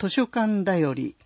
図書館だより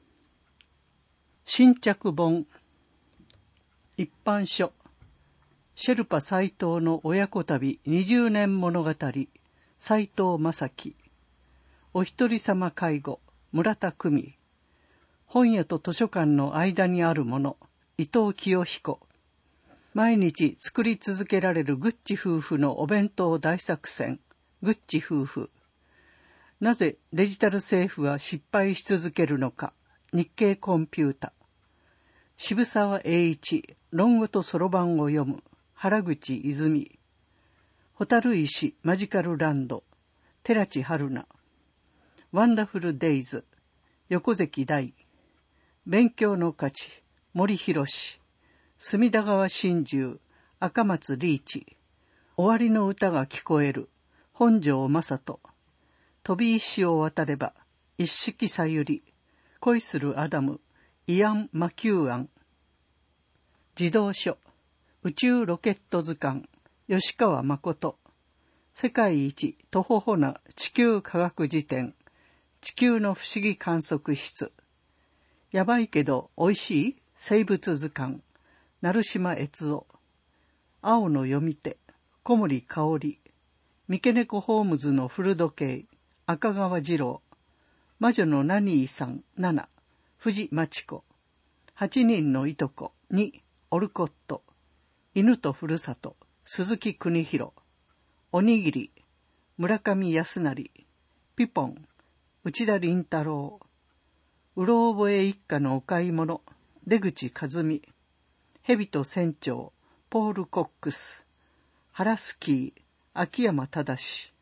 新着本一般書シェルパ斎藤の親子旅20年物語斎藤正樹お一人様介護村田久美本屋と図書館の間にあるもの伊藤清彦毎日作り続けられるグッチ夫婦のお弁当大作戦グッチ夫婦なぜデジタル政府は失敗し続けるのか日経コンピュータ渋沢栄一論語とそろばんを読む原口泉蛍石マジカルランド寺地春菜ワンダフルデイズ横関大勉強の価値森博隅田川真珠赤松リーチ終わりの歌が聞こえる本庄正人飛び石を渡れば一色さゆり恋するアダムイアン・マキューアン児童書宇宙ロケット図鑑吉川誠世界一とほほな地球科学辞典地球の不思議観測室やばいけどおいしい生物図鑑成島悦夫青の読み手小森香織三毛猫ホームズの古時計赤川次郎魔女のナニーさん7藤真知子8人のいとこ2オルコット犬とふるさと鈴木邦弘おにぎり村上康成ピポン内田倫太郎うろ覚え一家のお買い物出口和美蛇と船長ポール・コックス原スキー秋山忠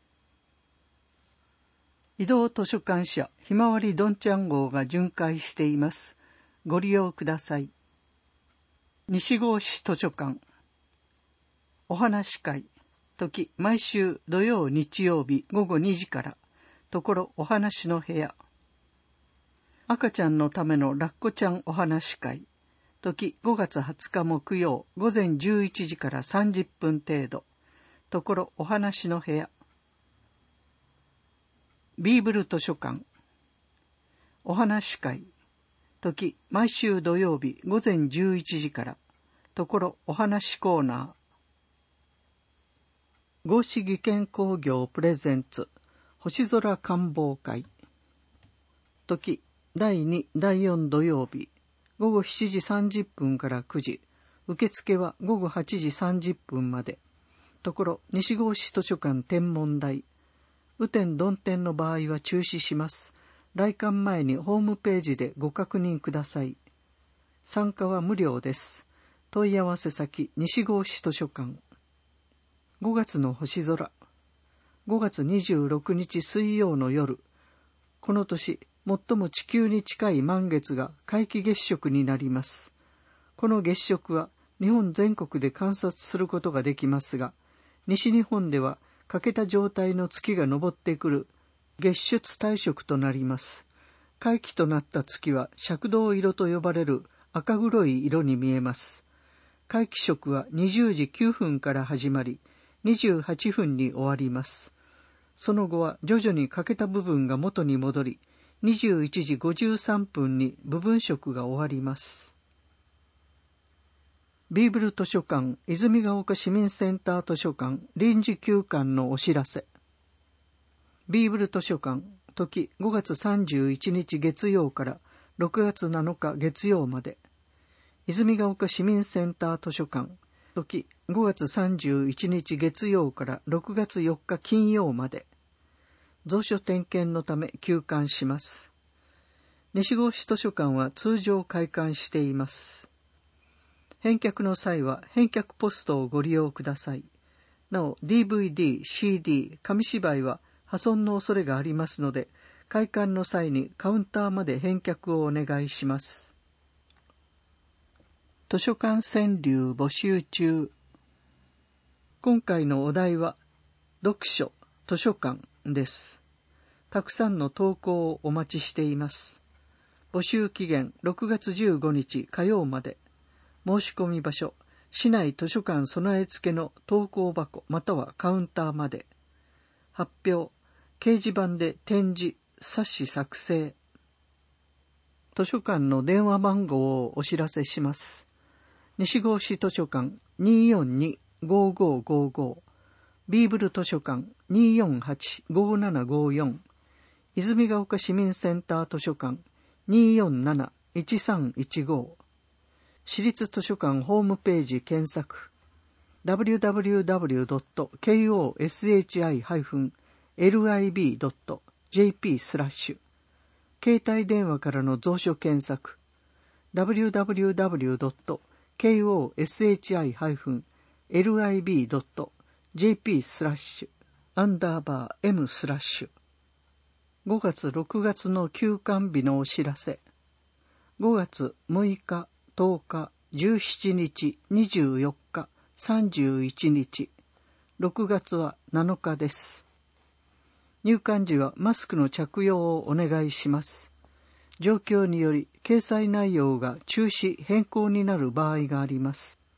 移動図書館社ひまわりどんちゃん号が巡回しています。ご利用ください。西郷市図書館お話会時毎週土曜日曜日午後2時からところお話の部屋赤ちゃんのためのラッコちゃんお話会時5月20日木曜午前11時から30分程度ところお話の部屋ビーブル図書館お話会時毎週土曜日午前11時からところお話コーナー合志技研工業プレゼンツ星空観望会時第2第4土曜日午後7時30分から9時受付は午後8時30分までところ西郷市図書館天文台雨天曇天の場合は中止します。来館前にホームページでご確認ください。参加は無料です。問い合わせ先西郷市図書館5月の星空5月26日水曜の夜この年最も地球に近い満月が皆既月食になります。この月食は日本全国で観察することができますが西日本では欠けた状態の月が昇ってくる月出大食となります。皆既となった月は赤銅色と呼ばれる赤黒い色に見えます。皆既食は20時9分から始まり28分に終わります。その後は徐々に欠けた部分が元に戻り21時53分に部分食が終わります。ビーブル図書館泉ヶ丘市民センター図書館臨時休館のお知らせビーブル図書館時5月31日月曜から6月7日月曜まで泉ヶ丘市民センター図書館時5月31日月曜から6月4日金曜まで蔵書点検のため休館します。西郷市図書館は通常開館しています。返却の際は返却ポストをご利用ください。なお DVD、CD、紙芝居は破損の恐れがありますので開館の際にカウンターまで返却をお願いします。図書館川柳募集中。今回のお題は読書、図書館です。たくさんの投稿をお待ちしています。募集期限6月15日火曜まで。申し込み場所、市内図書館備え付けの投稿箱またはカウンターまで。発表、掲示板で展示、冊子作成。 図書館の電話番号をお知らせします。西郷市図書館 242-5555、ビーブル図書館 248-5754、泉ヶ丘市民センター図書館 247-1315、市立図書館ホームページ検索、www.koshi-lib.jp/携帯電話からの蔵書検索、www.koshi-lib.jp/_m/5 月6月の休館日のお知らせ。5月6日、10日、17日、24日、31日、6月は7日です。入館時はマスクの着用をお願いします。状況により掲載内容が中止変更になる場合があります。